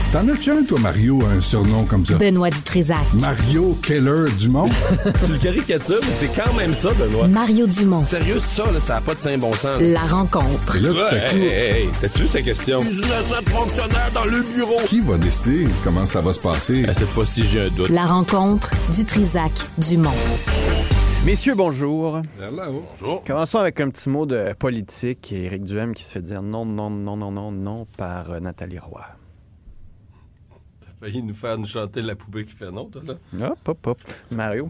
T'en as-tu un, toi, Mario, un surnom comme ça? Benoît Dutrisac. Mario Keller Dumont? Tu le caricatures, mais c'est quand même ça, Benoît. Mario Dumont. Sérieux, ça, là, ça n'a pas de saint bon sens. La rencontre. Et là, tout à coup, Hey, t'as-tu vu sa question? Ils ont fonctionnaire dans le bureau. qui va décider comment ça va se passer? Cette fois-ci, j'ai un doute. La rencontre Dutrisac-Dumont. Messieurs, bonjour. Bonjour. Commençons avec un petit mot de politique. Éric Duhem qui se fait dire non, non, non, non, non, non par Nathalie Roy. T'as failli nous faire chanter la poupée qui fait non, toi, là? Hop. Mario?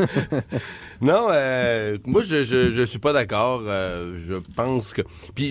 Non, moi, je suis pas d'accord. Je pense que... Puis,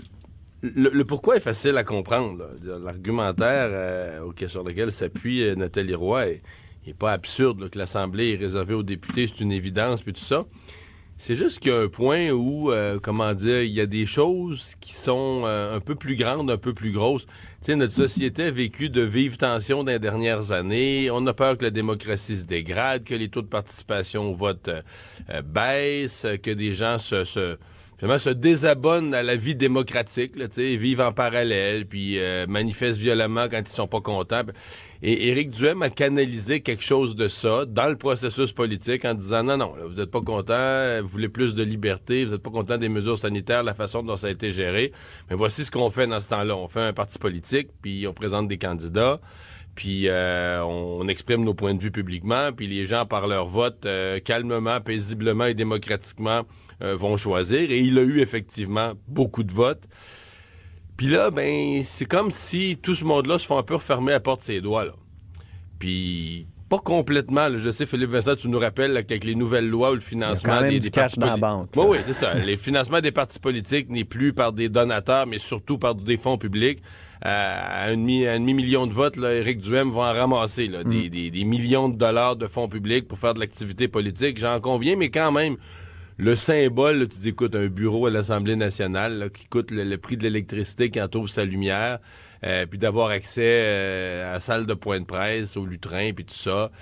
le pourquoi est facile à comprendre. Là. L'argumentaire sur lequel s'appuie Nathalie Roy est pas absurde, là, que l'Assemblée est réservée aux députés, c'est une évidence, puis tout ça. C'est juste qu'il y a un point où, il y a des choses qui sont un peu plus grandes, un peu plus grosses. Tu sais, notre société a vécu de vives tensions dans les dernières années. On a peur que la démocratie se dégrade, que les taux de participation au vote baissent, que des gens se désabonnent à la vie démocratique, là, vivent en parallèle, puis manifestent violemment quand ils sont pas contents. Et Éric Duhem a canalisé quelque chose de ça dans le processus politique en disant non, là, vous êtes pas content, vous voulez plus de liberté, vous êtes pas content des mesures sanitaires, la façon dont ça a été géré. Mais voici ce qu'on fait dans ce temps-là. On fait un parti politique, puis on présente des candidats, puis on exprime nos points de vue publiquement, puis les gens, par leur vote, calmement, paisiblement et démocratiquement, vont choisir. Et il a eu effectivement beaucoup de votes. Puis là, c'est comme si tout ce monde-là se font un peu refermer à porte ses doigts, là. Puis, pas complètement, là. Je sais, Philippe Vincent, tu nous rappelles là, qu'avec les nouvelles lois ou le financement des cash partis dans la banque. Oui, c'est ça. Les financements des partis politiques n'est plus par des donateurs, mais surtout par des fonds publics. À un demi-million de votes, là, Éric Duhem va en ramasser là, des millions de dollars de fonds publics pour faire de l'activité politique. J'en conviens, mais quand même... Le symbole, là, tu dis, écoute, un bureau à l'Assemblée nationale là, qui coûte le prix de l'électricité quand on ouvre sa lumière, puis d'avoir accès à la salle de point de presse, au lutrin, puis tout ça.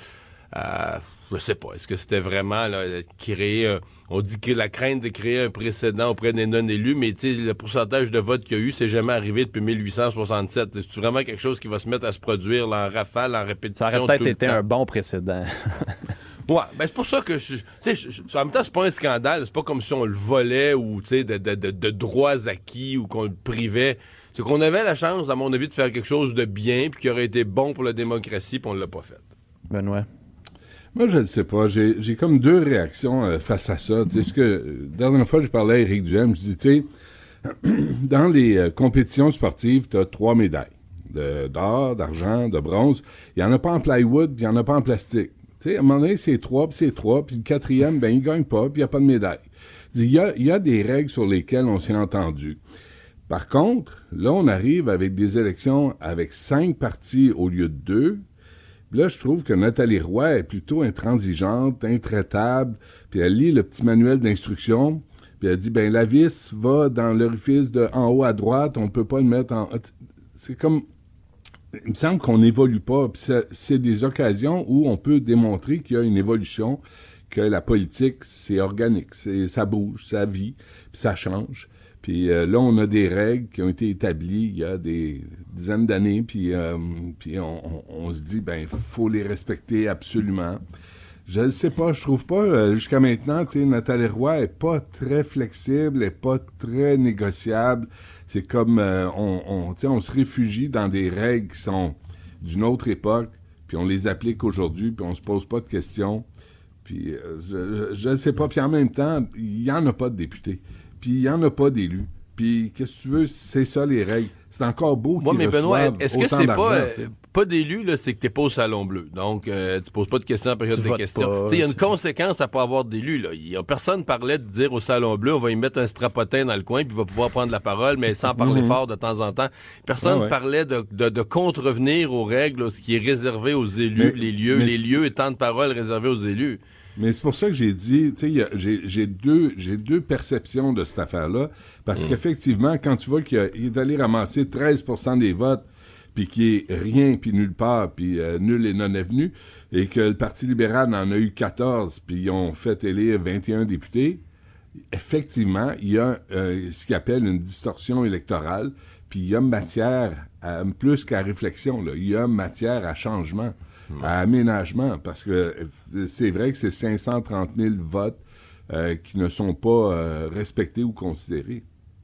Je sais pas. Est-ce que c'était vraiment là, créer... on dit que la crainte de créer un précédent auprès des non-élus, mais tu sais, le pourcentage de votes qu'il y a eu, c'est jamais arrivé depuis 1867. C'est vraiment quelque chose qui va se mettre à se produire là, en rafale, en répétition. Ça aurait peut-être été un bon précédent. Ouais, c'est pour ça que en même temps, c'est pas un scandale, c'est pas comme si on le volait ou, tu sais, de droits acquis ou qu'on le privait. C'est qu'on avait la chance, à mon avis, de faire quelque chose de bien puis qui aurait été bon pour la démocratie puis on l'a pas fait. Benoît? Moi, je ne sais pas. J'ai comme deux réactions face à ça. Tu sais, ce que, la dernière fois, je parlais à Éric Duhem, je dis, tu sais, dans les compétitions sportives, tu as 3 médailles. D'or, d'argent, de bronze. Il n'y en a pas en plywood, il n'y en a pas en plastique. Tu sais, à un moment donné, c'est 3, puis le quatrième, il gagne pas, puis il n'y a pas de médaille. Il y a des règles sur lesquelles on s'est entendu. Par contre, là, on arrive avec des élections avec 5 partis au lieu de 2. Là, je trouve que Nathalie Roy est plutôt intransigeante, intraitable, puis elle lit le petit manuel d'instruction, puis elle dit, la vis va dans l'orifice de en haut à droite, on peut pas le mettre en... C'est comme... Il me semble qu'on n'évolue pas. Puis c'est des occasions où on peut démontrer qu'il y a une évolution, que la politique, c'est organique, ça bouge, ça vit, puis ça change. Puis là, on a des règles qui ont été établies il y a des dizaines d'années, puis on se dit, faut les respecter absolument. Je ne sais pas, je trouve pas, jusqu'à maintenant, tu sais, Nathalie Roy est pas très flexible, est pas très négociable. C'est comme, on se réfugie dans des règles qui sont d'une autre époque, puis on les applique aujourd'hui, puis on se pose pas de questions. Puis je ne sais pas, puis en même temps, il y en a pas de députés, puis il y en a pas d'élus. Puis qu'est-ce que tu veux, c'est ça les règles. C'est encore beau qu'ils reçoivent Benoît, est-ce que c'est d'argent, pas d'élu, là, c'est que t'es pas au Salon Bleu. Donc, tu poses pas de questions en période de questions. Il y a une conséquence à pas avoir d'élu, là. Personne parlait de dire au Salon Bleu, on va y mettre un strapotin dans le coin, puis il va pouvoir prendre la parole, mais sans parler fort de temps en temps. Personne parlait de contrevenir aux règles, là, ce qui est réservé aux élus, les lieux et temps de parole réservés aux élus. Mais c'est pour ça que j'ai dit, tu sais, j'ai deux perceptions de cette affaire-là, parce qu'effectivement, quand tu vois qu'il est allé ramasser 13% des votes, puis qu'il n'y ait rien, puis nulle part, puis nul et non avenu, et que le Parti libéral en a eu 14, puis ils ont fait élire 21 députés, effectivement, il y a ce qu'ils appellent une distorsion électorale, Puis il y a matière, plus qu'à réflexion, là, il y a matière à changement, à aménagement, parce que c'est vrai que c'est 530 000 votes qui ne sont pas respectés ou considérés.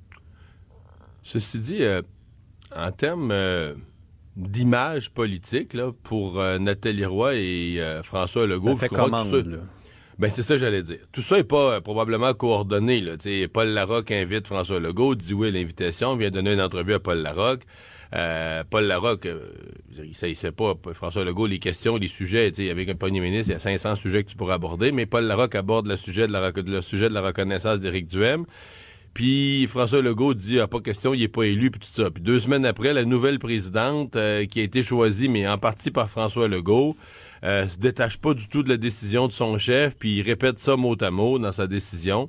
Ceci dit, en termes d'image politique, là, pour Nathalie Roy et François Legault... Ça fait commande, là. Ben, c'est ça que j'allais dire. Tout ça n'est pas probablement coordonné, là. T'sais, Paul Larocque invite François Legault, dit oui à l'invitation, vient donner une entrevue à Paul Larocque. Paul Larocque, il sait pas, François Legault, les questions, les sujets, avec un premier ministre, il y a 500 sujets que tu pourrais aborder, mais Paul Larocque aborde le sujet de la reconnaissance d'Éric Duhaime. Puis François Legault dit pas question, il est pas élu, puis tout ça. Puis 2 semaines après, la nouvelle présidente, qui a été choisie, mais en partie par François Legault, se détache pas du tout de la décision de son chef, puis il répète ça mot à mot dans sa décision.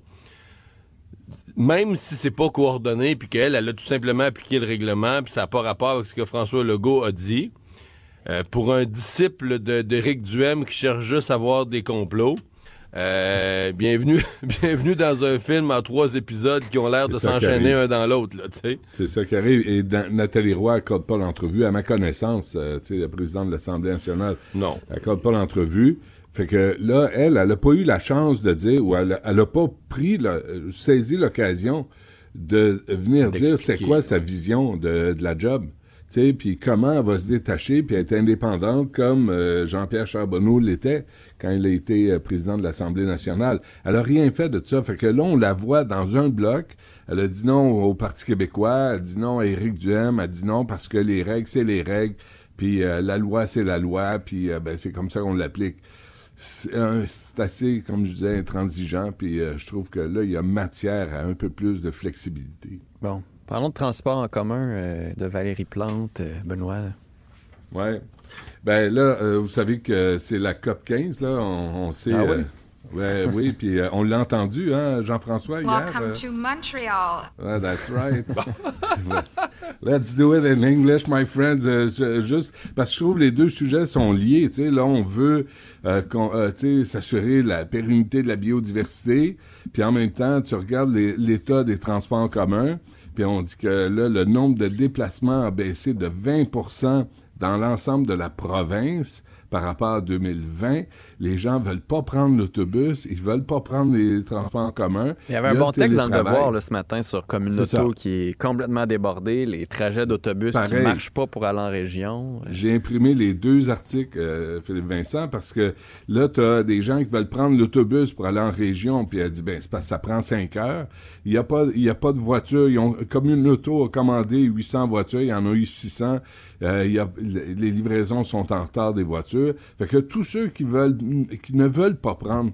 Même si c'est pas coordonné, puis qu'elle a tout simplement appliqué le règlement, puis ça n'a pas rapport avec ce que François Legault a dit, pour un disciple d'Éric Duhaime qui cherche juste à voir des complots, bienvenue dans un film en 3 épisodes qui ont l'air de s'enchaîner un dans l'autre, là, tu sais. C'est ça qui arrive. Et Nathalie Roy accorde pas l'entrevue. À ma connaissance, tu sais, la présidente de l'Assemblée nationale, non, accorde pas l'entrevue. Fait que là, elle a pas eu la chance de dire, ou elle a pas saisi l'occasion de venir dire c'était quoi sa vision de la job. Tu sais, puis comment elle va se détacher puis être indépendante comme Jean-Pierre Charbonneau l'était quand il a été président de l'Assemblée nationale. Elle a rien fait de ça. Fait que là, on la voit dans un bloc. Elle a dit non au Parti québécois, elle a dit non à Éric Duhaime, elle a dit non parce que les règles, c'est les règles, puis la loi, c'est la loi, puis c'est comme ça qu'on l'applique. C'est assez, comme je disais, intransigeant, puis je trouve que là, il y a matière à un peu plus de flexibilité. Bon. Parlons de transport en commun de Valérie Plante, Benoît. Ouais. Ben là, vous savez que c'est la COP 15, là, on sait... Ah oui? Ouais, oui, puis on l'a entendu, hein, Jean-François, hier. Welcome to Montreal. Ouais, that's right. Let's do it in English, my friends. Juste parce que je trouve que les deux sujets sont liés. Tu sais, là, on veut s'assurer la pérennité de la biodiversité, puis en même temps, tu regardes l'état des transports en commun, puis on dit que là, le nombre de déplacements a baissé de 20% dans l'ensemble de la province par rapport à 2020. Les gens veulent pas prendre l'autobus, ils veulent pas prendre les transports en commun. Il y avait un bon texte dans le Devoir là, ce matin sur Communauto qui est complètement débordé, les trajets d'autobus qui ne marchent pas pour aller en région. J'ai imprimé les 2 articles, Philippe Vincent, parce que là, tu as des gens qui veulent prendre l'autobus pour aller en région, puis elle dit, c'est parce que ça prend 5 heures. Il y a pas de voiture. Communauto a commandé 800 voitures, il y en a eu 600. Les livraisons sont en retard des voitures. Fait que tous ceux qui ne veulent pas prendre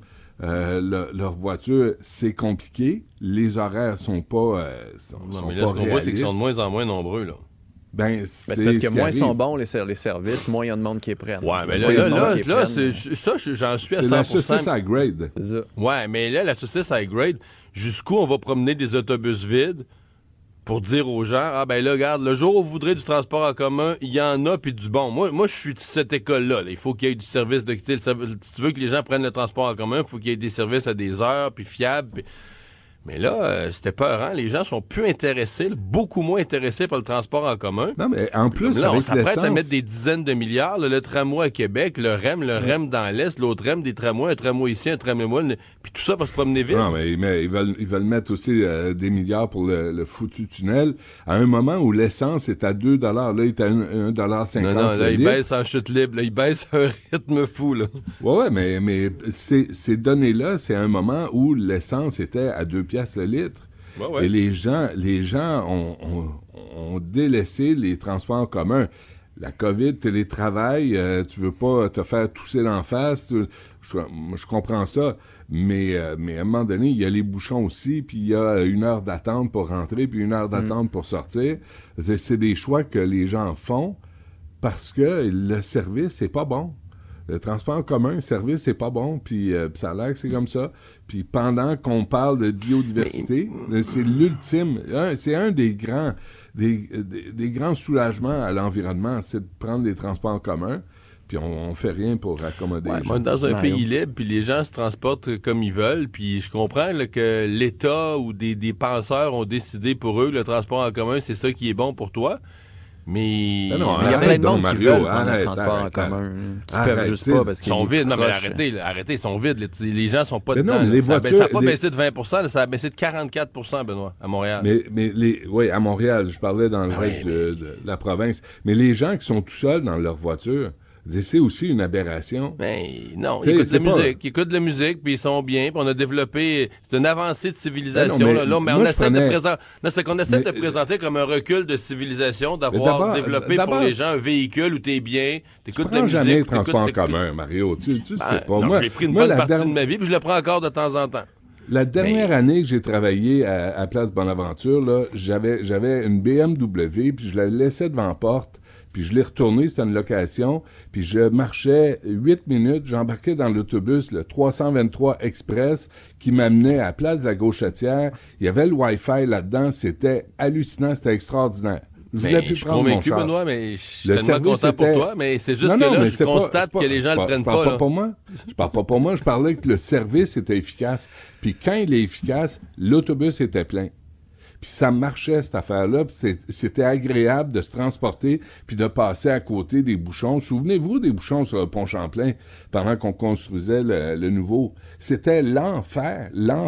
leur voiture, c'est compliqué. Les horaires sont pas mais là, ce qu'on voit, c'est qu'ils sont de moins en moins nombreux, là. C'est parce que moins sont bons les services, moins il y a de monde qui est prêt. Ouais, mais là, j'en suis à 100%. C'est la saucisse high grade. Ouais, mais là, la saucisse high grade, jusqu'où on va promener des autobus vides pour dire aux gens, ben là, regarde, le jour où vous voudrez du transport en commun, il y en a, puis du bon. Moi, je suis de cette école-là. Il faut qu'il y ait du service de quitter. Si tu veux que les gens prennent le transport en commun, il faut qu'il y ait des services à des heures, puis fiables. Puis... Mais là, c'était peurant. Les gens sont plus intéressés, beaucoup moins intéressés par le transport en commun. Non, mais en plus, là, avec on s'apprête l'essence... à mettre des dizaines de milliards. Là, le tramway à Québec, le REM dans l'Est, l'autre REM des tramways, un tramway ici, un tramway là, puis tout ça va se promener vite. Non, mais ils veulent mettre aussi des milliards pour le foutu tunnel à un moment où l'essence est à 2 $. Là, il est à 1,50 $. Non, là, il baisse en chute libre. Là, il baisse à un rythme fou, là. Ouais, mais ces données-là, c'est un moment où l'essence était à 2 piastres le litre. Ouais. Et les gens ont délaissé les transports en commun. La COVID, télétravail, tu veux pas te faire tousser d'en face. Je comprends ça. Mais à un moment donné, il y a les bouchons aussi, puis il y a 1 heure d'attente pour rentrer, puis 1 heure d'attente pour sortir. C'est des choix que les gens font parce que le service, c'est pas bon. Le transport en commun, le service, c'est pas bon, puis ça a l'air que c'est comme ça. Puis pendant qu'on parle de biodiversité, c'est l'ultime, c'est un des grands soulagements à l'environnement, c'est de prendre les transports en commun. puis on fait rien pour accommoder les gens. On est dans un pays libre, puis les gens se transportent comme ils veulent, puis je comprends là, que l'État ou des penseurs ont décidé pour eux que le transport en commun, c'est ça qui est bon pour toi. Mais il y a plein de monde qui veulent prendre le transport en commun, qui peuvent juste pas parce qu'ils sont vides. Non, mais arrêtez, ils sont vides. Les gens sont pas dedans. Non, les voitures, ça n'a pas baissé de 20 %, ça a baissé de 44 Benoît, à Montréal. Oui, à Montréal, je parlais dans le reste de la province. Mais les gens qui sont tout seuls dans leur voiture, c'est aussi une aberration. Ben non, ils écoutent de la musique, puis ils sont bien, puis on a développé... C'est une avancée de civilisation. On essaie de présenter comme un recul de civilisation, d'avoir développé pour les gens un véhicule où t'es bien, t'écoutes de la musique... jamais le transport en commun, Mario, tu sais pas. Non, j'ai pris une bonne partie de ma vie, puis je le prends encore de temps en temps. La dernière année que j'ai travaillé à Place Bonaventure, là, j'avais une BMW, puis je la laissais devant la porte. Puis je l'ai retourné, c'était une location, puis je marchais 8 minutes, j'embarquais dans l'autobus, le 323 Express, qui m'amenait à la place de la Gauchetière. Il y avait le Wi-Fi là-dedans, c'était hallucinant, c'était extraordinaire. Je voulais plus prendre mon char. Benoît, mais je suis tellement content pour toi, mais c'est juste je constate que les gens le prennent pas. Je parle pas pour moi. Je parle pas pour moi, je parlais que le service était efficace. Puis quand il est efficace, l'autobus était plein. Puis ça marchait, cette affaire-là, puis c'était agréable de se transporter puis de passer à côté des bouchons. Souvenez-vous des bouchons sur le pont Champlain pendant qu'on construisait le nouveau. C'était l'enfer.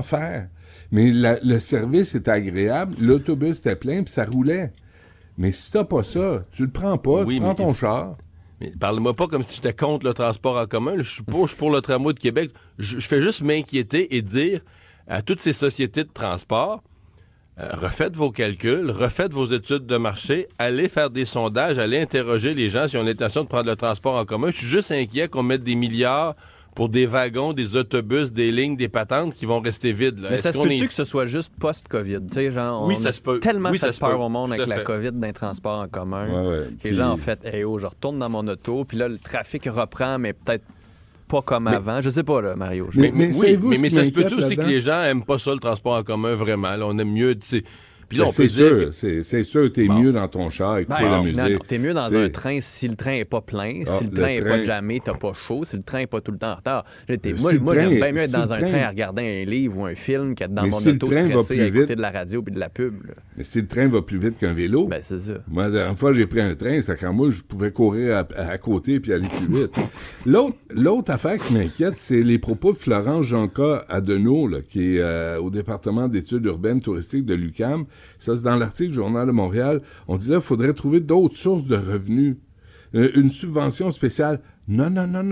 Mais le service était agréable, l'autobus était plein puis ça roulait. Mais si t'as pas ça, tu le prends pas, tu prends ton char. Mais parle-moi pas comme si j'étais contre le transport en commun. Je suis pour le tramway de Québec. Je fais juste m'inquiéter et dire à toutes ces sociétés de transport... refaites vos calculs, refaites vos études de marché, allez faire des sondages, allez interroger les gens si ont l'intention de prendre le transport en commun. Je suis juste inquiet qu'on mette des milliards pour des wagons, des autobus, des lignes, des patentes qui vont rester vides. Là. Mais ça se peut-tu que ce soit juste post-COVID? Tu sais, genre, oui, ça se peut. Tellement fait peur au monde avec la COVID d'un transport en commun que les gens ont fait « Hey, je retourne dans mon auto », puis là, le trafic reprend, mais peut-être pas comme avant. Je sais pas, là, Mario. Mais ça se peut-tu aussi que les gens aiment pas ça, le transport en commun, vraiment? Là, on aime mieux... Puis là, on peut dire... C'est sûr, t'es mieux dans ton char, écouter la musique. Non, t'es mieux dans un train si le train est pas plein, si le train est pas jammé, t'as pas chaud, si le train est pas tout le temps en retard. Moi, j'aime bien mieux être dans un train à regarder un livre ou un film qu'être dans mon auto stressé à écouter de la radio puis de la pub. Là. Mais si le train va plus vite qu'un vélo... Ben, c'est ça. Moi, la dernière fois, j'ai pris un train, c'est quand moi, je pouvais courir à côté puis aller plus vite. L'autre affaire qui m'inquiète, c'est les propos de Florence Jonca Adenau, là, qui est au département d'études urbaines touristiques de l'UQAM. Ça, c'est dans l'article du Journal de Montréal. On dit là, il faudrait trouver d'autres sources de revenus. Une subvention spéciale. Non.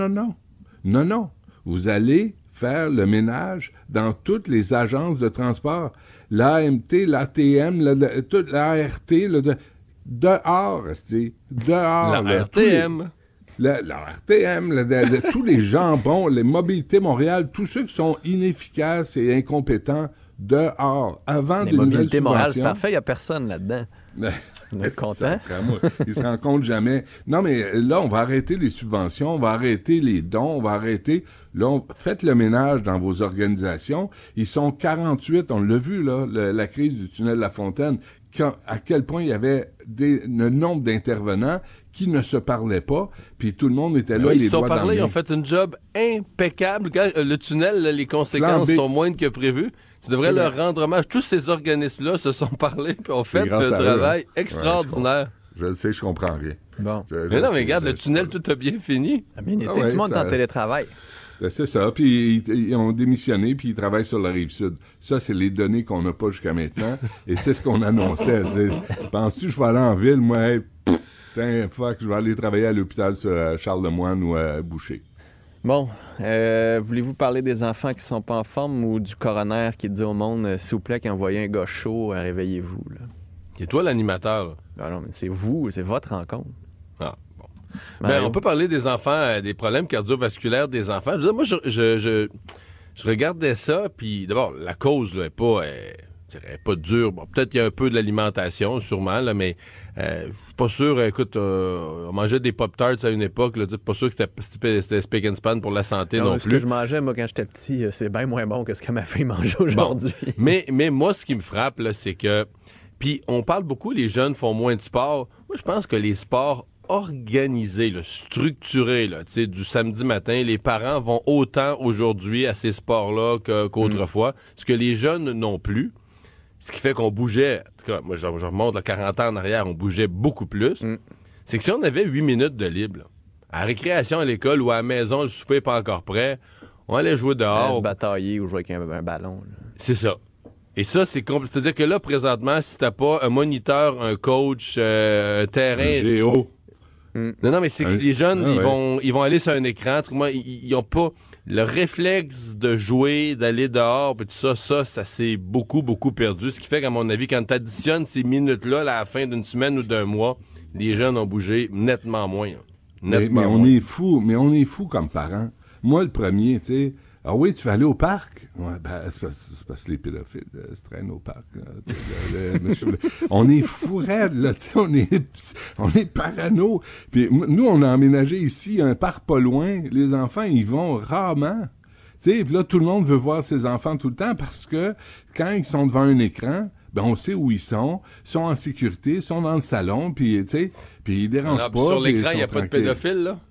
Vous allez faire le ménage dans toutes les agences de transport. L'AMT, l'ATM, toute l'ART, dehors, dehors. L'ARTM. L'ARTM, tous les jambons, les Mobilités Montréal, tous ceux qui sont inefficaces et incompétents, dehors, avant des nouvelles subventions. Morales, c'est parfait, il n'y a personne là-dedans. On est content. Ils se rendent compte jamais. Non, mais là, on va arrêter les subventions, on va arrêter les dons, on va arrêter... Là, faites le ménage dans vos organisations. Ils sont 48, on l'a vu, là, la crise du tunnel La Fontaine, à quel point il y avait un nombre d'intervenants qui ne se parlaient pas, puis tout le monde était là, les doigts dans le nez. Ils se sont parlé, ils ont fait un job impeccable. Quand, le tunnel, là, les conséquences sont moindres que prévu. Tu devrais leur rendre hommage. Tous ces organismes-là se sont parlé et ont fait un travail extraordinaire. Je le sais, je comprends rien. Bon. Mais regarde, le tunnel, tout a bien fini. Tout le monde est en télétravail. C'est ça. Puis ils ont démissionné, puis ils travaillent sur la Rive-Sud. Ça, c'est les données qu'on n'a pas jusqu'à maintenant. Et c'est ce qu'on annonçait. Penses-tu que je vais aller en ville, moi? Fuck, je vais aller travailler à l'hôpital sur Charles-Lemoine ou à Boucher. Bon, voulez-vous parler des enfants qui sont pas en forme ou du coroner qui dit au monde, s'il vous plaît, quand vous voyez un gars chaud, réveillez-vous, là? C'est toi l'animateur. Ah non, mais c'est vous, c'est votre rencontre. Ah, bon. Ben, on peut parler des enfants, des problèmes cardiovasculaires des enfants. Je veux dire, moi, je regardais ça, puis d'abord, la cause, là, est pas dure. Bon, peut-être qu'il y a un peu de l'alimentation, sûrement, là, mais je suis pas sûr. Écoute, on mangeait des Pop-Tarts à une époque, là, pas sûr que c'était spick and span pour la santé non plus. Ce que je mangeais, moi, quand j'étais petit, c'est bien moins bon que ce que ma fille mange aujourd'hui. Bon. Mais moi, ce qui me frappe, là, c'est que... Puis on parle beaucoup, les jeunes font moins de sport. Moi, je pense que les sports organisé, là, structuré, là, du samedi matin. Les parents vont autant aujourd'hui à ces sports-là qu'autrefois, ce que les jeunes n'ont plus. Ce qui fait qu'on bougeait, en tout cas, moi je remonte à 40 ans en arrière, on bougeait beaucoup plus. C'est que si on avait 8 minutes de libre, là, à la récréation à l'école ou à la maison, le souper n'est pas encore prêt, on allait jouer dehors. Se batailler ou jouer avec un ballon. Là. C'est ça. Et ça, c'est-à-dire que là, présentement, si t'as pas un moniteur, un coach, un terrain... Un géo. Non, mais c'est que les jeunes, ils vont aller sur un écran. Ils n'ont pas le réflexe de jouer, d'aller dehors, puis tout ça s'est beaucoup, beaucoup perdu. Ce qui fait qu'à mon avis, quand tu additionnes ces minutes-là à la fin d'une semaine ou d'un mois, les jeunes ont bougé nettement moins. Mais on est fous comme parents. Moi, le premier, tu sais... Ah oui, tu vas aller au parc? Ouais, ben, c'est parce que les pédophiles se traînent au parc. Là, on est fous raides, là, tu sais, on est parano. Puis nous, on a emménagé ici un parc pas loin. Les enfants, ils vont rarement. Tu sais, puis là, tout le monde veut voir ses enfants tout le temps parce que quand ils sont devant un écran, ben on sait où ils sont en sécurité, ils sont dans le salon, puis tu sais, puis ils dérangent pas. Sur l'écran, il n'y a pas de pédophiles, là?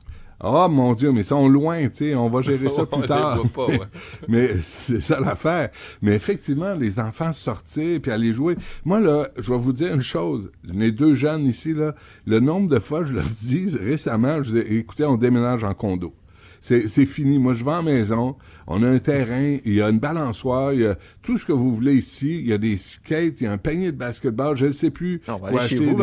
Ah, mon Dieu, mais ils sont loin, tu sais, on va gérer ça plus tard. Pas, ouais. Mais c'est ça l'affaire. Mais effectivement, les enfants sortir puis aller jouer. Moi, là, je vais vous dire une chose. Les deux jeunes ici, là, le nombre de fois, je leur dis récemment, écoutez, on déménage en condo. C'est fini. Moi, je vais en maison. On a un terrain. Il y a une balançoire. Il y a tout ce que vous voulez ici. Il y a des skates. Il y a un panier de basketball. Je ne sais plus. On va aller acheter chez vous,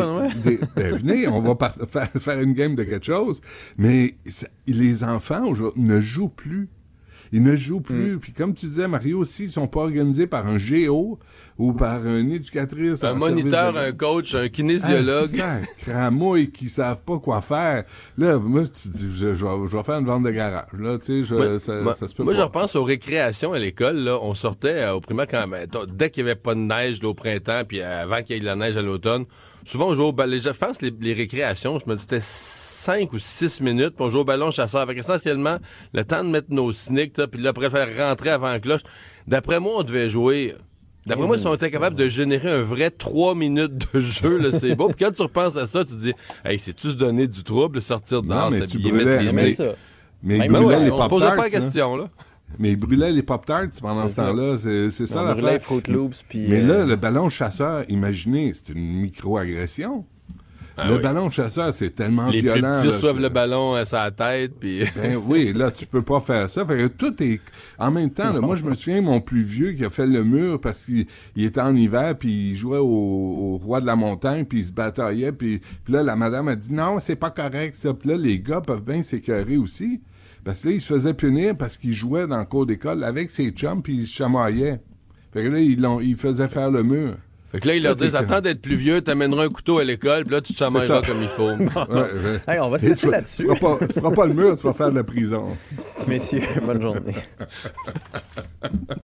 venez, on va faire une game de quelque chose. Mais les enfants, aujourd'hui, ne jouent plus. Ils ne jouent plus. Puis comme tu disais, Mario, aussi, ils sont pas organisés par un géo ou par une éducatrice. Un moniteur, un coach, un kinésiologue. Cramouille qui savent pas quoi faire. Là, moi, tu dis, je vais faire une vente de garage. Là, tu sais, ça se peut moi, pas. je repense aux récréations à l'école. Là, on sortait au primaire dès qu'il y avait pas de neige là, au printemps, puis avant qu'il y ait de la neige à l'automne. Souvent, on jouait au ballon. Je pense que les récréations, je me dis, c'était 5 ou 6 minutes, puis on jouait au ballon chasseur, avec essentiellement le temps de mettre nos sneaks, puis là, après faire rentrer avant la cloche. D'après moi, on devait jouer... D'après moi, si on était capable de générer un vrai 3 minutes de jeu, là, c'est beau. Puis quand tu repenses à ça, tu te dis, hey, c'est-tu se donner du trouble, sortir dehors, s'habiller, mettre les sneaks? Mais ils brûlaient les Pop-Tarts. On posait pas la hein? question, là. Mais ils brûlaient les Pop-Tarts pendant ce temps-là. C'est ça l'affaire. Brûlait Fruit Loops. Mais là, le ballon chasseur, imaginez, c'est une micro-agression. Le ballon chasseur, c'est tellement violent. Les plus petits reçoivent le ballon à sa tête. Puis... Ben oui, là, tu peux pas faire ça. Fait que tout est... En même temps, là, moi, je me souviens, mon plus vieux qui a fait le mur parce qu'il était en hiver, puis il jouait au roi de la montagne, puis il se bataillait, puis là, la madame a dit, non, c'est pas correct, ça. Puis là, les gars peuvent bien s'écœurer aussi. Parce que là, il se faisait punir parce qu'il jouait dans le cours d'école avec ses chums, puis il se chamaillait. Fait que là, il faisait faire le mur. Fait que là, ils leur disent, attends d'être plus vieux, t'amèneras un couteau à l'école, puis là, tu te chamailleras comme il faut. Hey, on va se laisser là-dessus. Tu feras pas le mur, tu vas faire de la prison. Messieurs, bonne journée.